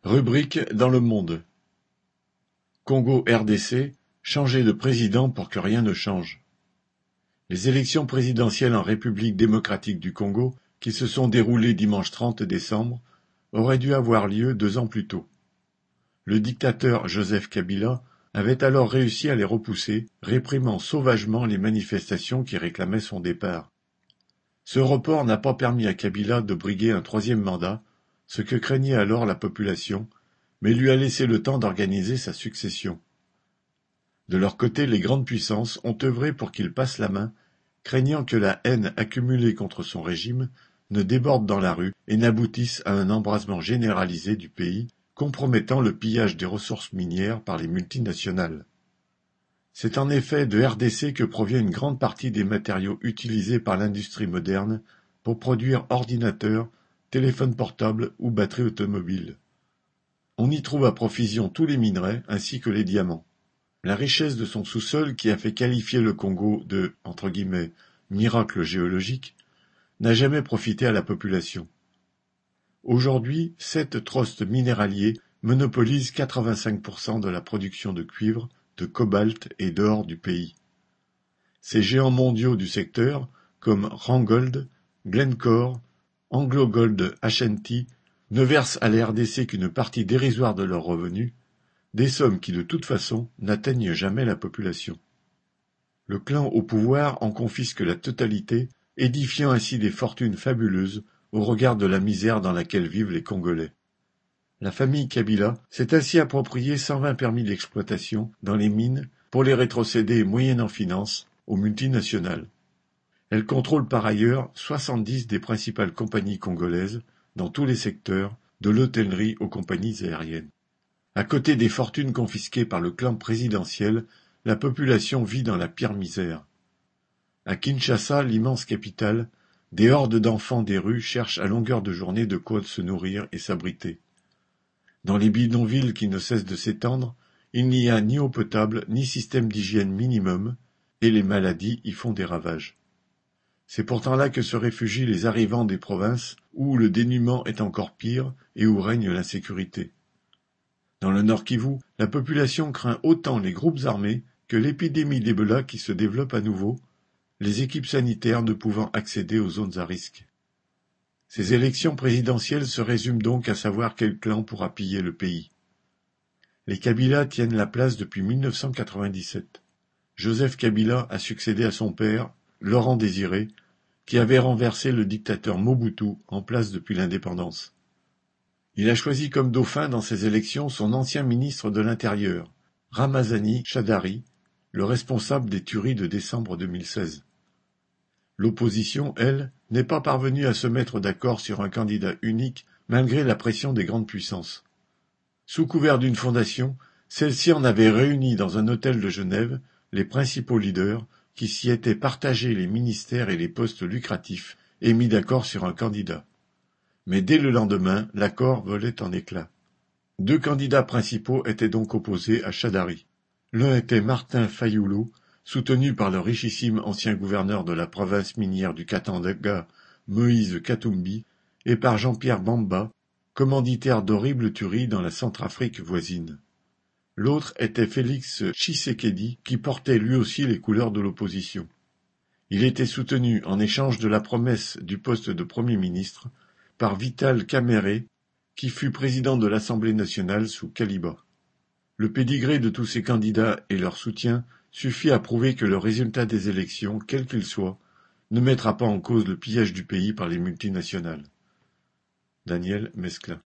Rubrique dans le monde. Congo-RDC, changer de président pour que rien ne change. Les élections présidentielles en République démocratique du Congo, qui se sont déroulées dimanche 30 décembre, auraient dû avoir lieu 2 ans plus tôt. Le dictateur Joseph Kabila avait alors réussi à les repousser, réprimant sauvagement les manifestations qui réclamaient son départ. Ce report n'a pas permis à Kabila de briguer un 3e mandat, ce que craignait alors la population, mais lui a laissé le temps d'organiser sa succession. De leur côté, les grandes puissances ont œuvré pour qu'il passe la main, craignant que la haine accumulée contre son régime ne déborde dans la rue et n'aboutisse à un embrasement généralisé du pays, compromettant le pillage des ressources minières par les multinationales. C'est en effet de RDC que provient une grande partie des matériaux utilisés par l'industrie moderne pour produire ordinateurs, téléphones portables ou batteries automobiles. On y trouve à profusion tous les minerais ainsi que les diamants. La richesse de son sous-sol, qui a fait qualifier le Congo de « miracle géologique », n'a jamais profité à la population. Aujourd'hui, 7 trusts minéraliers monopolisent 85% de la production de cuivre, de cobalt et d'or du pays. Ces géants mondiaux du secteur, comme Randgold, Glencore, AngloGold Ashanti, ne versent à la RDC qu'une partie dérisoire de leurs revenus, des sommes qui de toute façon n'atteignent jamais la population. Le clan au pouvoir en confisque la totalité, édifiant ainsi des fortunes fabuleuses au regard de la misère dans laquelle vivent les Congolais. La famille Kabila s'est ainsi approprié 120 permis d'exploitation dans les mines pour les rétrocéder moyennant finance aux multinationales. Elle contrôle par ailleurs 70 des principales compagnies congolaises dans tous les secteurs, de l'hôtellerie aux compagnies aériennes. À côté des fortunes confisquées par le clan présidentiel, la population vit dans la pire misère. À Kinshasa, l'immense capitale, des hordes d'enfants des rues cherchent à longueur de journée de quoi se nourrir et s'abriter. Dans les bidonvilles qui ne cessent de s'étendre, il n'y a ni eau potable ni système d'hygiène minimum, et les maladies y font des ravages. C'est pourtant là que se réfugient les arrivants des provinces, où le dénuement est encore pire et où règne l'insécurité. Dans le Nord Kivu, la population craint autant les groupes armés que l'épidémie d'Ebola qui se développe à nouveau, les équipes sanitaires ne pouvant accéder aux zones à risque. Ces élections présidentielles se résument donc à savoir quel clan pourra piller le pays. Les Kabila tiennent la place depuis 1997. Joseph Kabila a succédé à son père, Laurent Désiré, qui avait renversé le dictateur Mobutu en place depuis l'indépendance. Il a choisi comme dauphin dans ces élections son ancien ministre de l'Intérieur, Ramazani Shadary, le responsable des tueries de décembre 2016. L'opposition, elle, n'est pas parvenue à se mettre d'accord sur un candidat unique malgré la pression des grandes puissances. Sous couvert d'une fondation, celle-ci en avait réuni dans un hôtel de Genève les principaux leaders qui s'y étaient partagés les ministères et les postes lucratifs et mis d'accord sur un candidat. Mais dès le lendemain, l'accord volait en éclats. 2 candidats principaux étaient donc opposés à Shadary. L'un était Martin Fayulu, soutenu par le richissime ancien gouverneur de la province minière du Katanga, Moïse Katumbi, et par Jean-Pierre Bamba, commanditaire d'horribles tueries dans la Centrafrique voisine. L'autre était Félix Tshisekedi, qui portait lui aussi les couleurs de l'opposition. Il était soutenu, en échange de la promesse du poste de Premier ministre, par Vital Kamerhe, qui fut président de l'Assemblée nationale sous Kaliba. Le pédigré de tous ces candidats et leur soutien suffit à prouver que le résultat des élections, quel qu'il soit, ne mettra pas en cause le pillage du pays par les multinationales. Daniel Mesclin.